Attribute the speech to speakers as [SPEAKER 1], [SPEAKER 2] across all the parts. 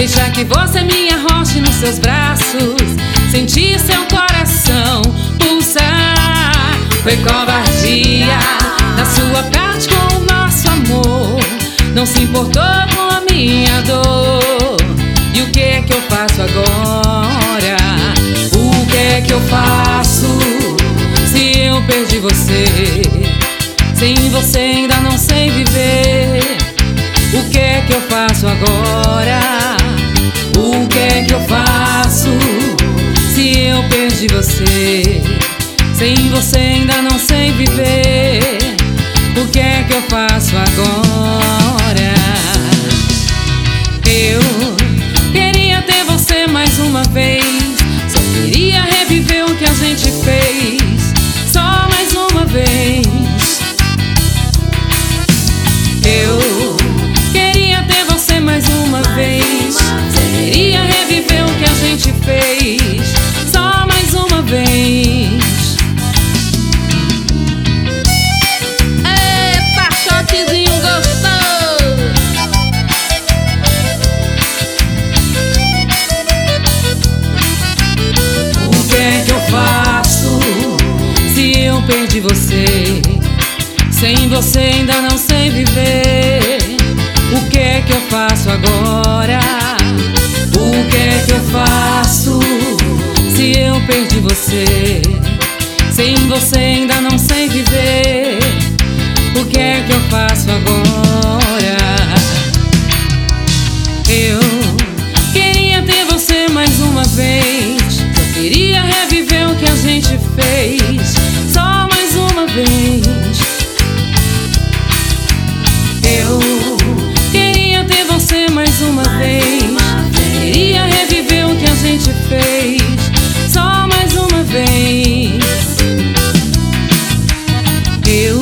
[SPEAKER 1] Deixar que você me arroche nos seus braços, sentir seu coração pulsar. Foi covardia da sua parte com o nosso amor. Não se importou com a minha dor. E o que é que eu faço agora? O que é que eu faço se eu perdi você? Sem você ainda não sei viver. O que é que eu faço agora? O que é que eu faço se eu perdi você? Sem você ainda não sei viver. O que é que eu faço agora? Eu queria ter você mais uma vez. Só queria reviver o que a gente fez. Só mais uma vez. Eu queria ter você mais uma vez. Só queria reviver o que a gente fez. Só mais uma vez.
[SPEAKER 2] Eita, shotzinho gostoso.
[SPEAKER 1] O que é que eu faço se eu perdi você? Sem você ainda não sei viver. O que é que eu faço agora? O que é que eu faço se eu perdi você? Sem você ainda não sei viver. O que é que eu faço agora? Eu queria ter você mais uma vez. Só queria reviver o que a gente fez. Só mais uma vez. Eu queria ter você mais uma vez. Queria reviver o que a gente fez. Só mais uma vez. Eu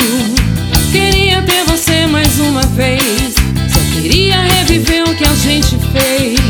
[SPEAKER 1] queria ter você mais uma vez. Só queria reviver o que a gente fez.